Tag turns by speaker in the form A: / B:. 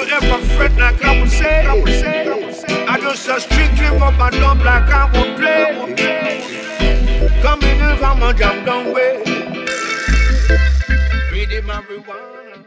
A: you ever fret like I would say. I just a strictly up and dump like I would play. Come in if I'm a jump down way. Read the marijuana.